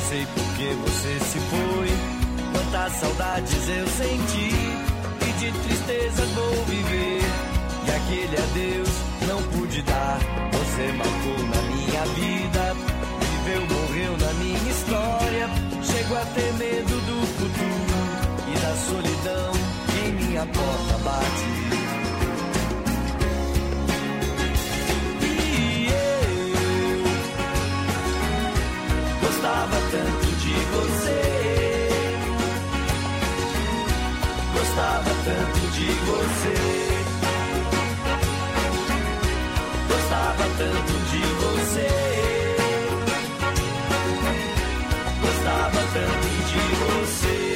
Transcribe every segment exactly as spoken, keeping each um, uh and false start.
sei por que você se foi. Quantas saudades eu senti e de tristezas vou viver. E aquele adeus não pude dar. Você marcou na minha vida, viveu, morreu na minha história. Chego a ter medo do futuro e da solidão que em minha porta bate. E eu gostava tanto de você, gostava tanto de você. Gostava tanto de você, gostava tanto de você.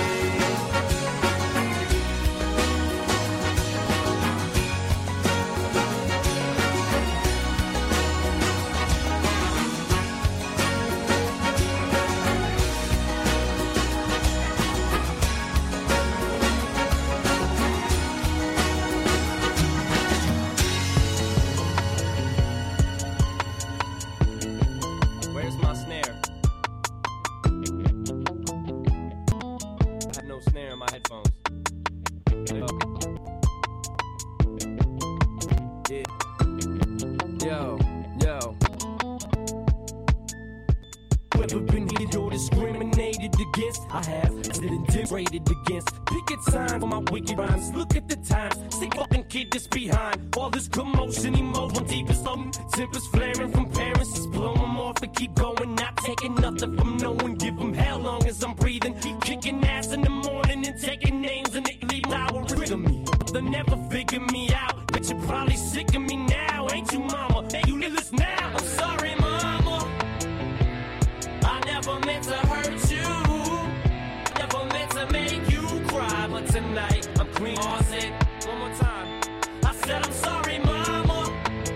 I have been integrated against. Pick a time for my wicked rhymes. Look at the times. Sick fucking kid that's behind all this commotion. Emotion deep is something. Tempers flaring from parents. Just blow them off and keep going. Not taking nothing from no one. Give them hell long as I'm breathing. Keep kicking ass in the morning and taking names and they leave now rid of me. They'll never figure me out. But you're probably sick of me now, ain't you, mama? Hey, you live now. I'm sorry, mama. I never meant to hurt you. Make you cry, but tonight I'm clean. Oh, I said one more time. I said I'm sorry, mama.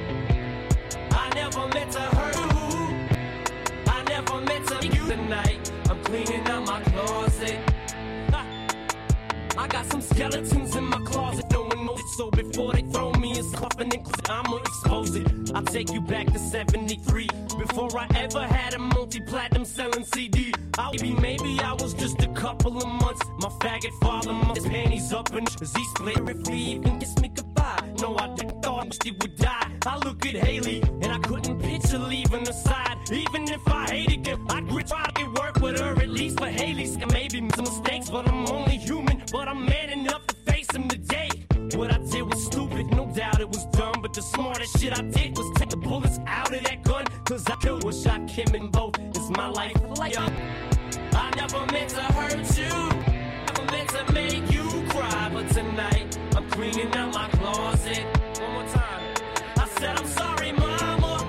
I never meant to hurt you. I never meant to make you tonight. I'm cleaning out my closet. Ha. I got some skeletons in my closet. No one knows it, so before they throw me in coffin and I'ma expose it. I'll take you back to seventy-three. Before I ever had a multi-platinum selling C D. Maybe, maybe I was just a couple of months. My faggot father, my panties up and as he split. If he even kiss me goodbye, no, I didn't thought she would die. I look at Haley and I couldn't picture leaving her side. Even if I hated her, I'd try to get work with her at least for Haley's. Maybe some mistakes, but I'm only human. But I'm man enough to face them today. What I did was stupid, no doubt it was dumb. But the smartest shit I did was take the bullets out of that gun. Cause I killed or shot Kim and both. It's my life. Like, I never meant to hurt you. Never meant to make you cry. But tonight, I'm cleaning out my closet. One more time. I said I'm sorry, mama.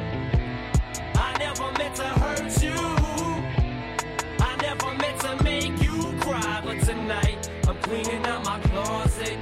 I never meant to hurt you. I never meant to make you cry. But tonight, I'm cleaning out my closet.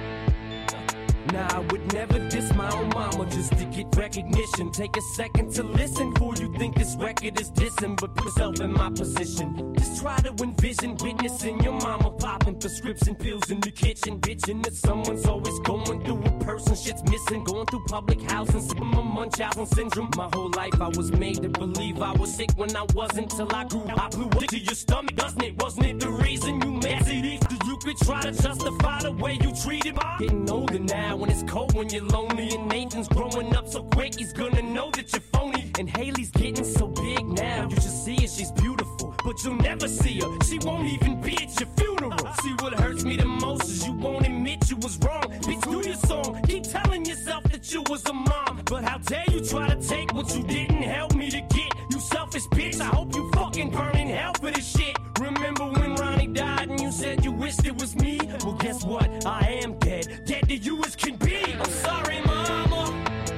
Nah, I would never diss my own mama just to get recognition. Take a second to listen before you think this record is dissing. But put yourself in my position. Just try to envision witnessing your mama popping prescription pills in the kitchen. Bitching that someone's always going through a person shit's missing. Going through public housing, sipping my Munchausen syndrome. My whole life I was made to believe I was sick when I wasn't. Till I grew up, I blew up to your stomach, doesn't it? Wasn't it the reason you made it? You could try to justify the way you treated me. Getting older now when it's cold, when you're lonely. And Nathan's growing up so quick, he's gonna know that you're phony. And Haley's getting so big now, you just see her, she's beautiful. But you'll never see her, she won't even be at your funeral. See, what hurts me the most is you won't admit you was wrong. Bitch, do your song, keep telling yourself that you was a mom. But how dare you try to take what you didn't help me to get. You selfish bitch, I hope you fucking burn in hell for this shit. Remember when Ronnie died and you said you wished it was me? Well, guess what? I am dead. Dead to you as can be. I'm sorry, mama.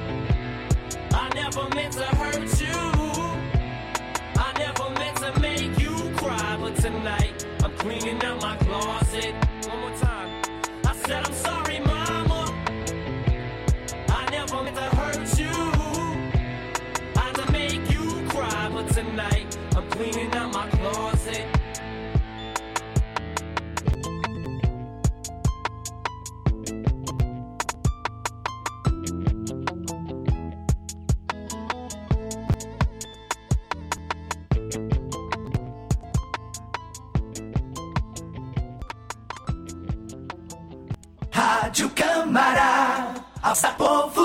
I never meant to hurt you. I never meant to make you cry. But tonight, I'm cleaning out my closet. One more time. I said I'm sorry, mama. I never meant to hurt you. I to make you cry. But tonight, I'm cleaning out my closet. Rádio Câmara, Alça Povo.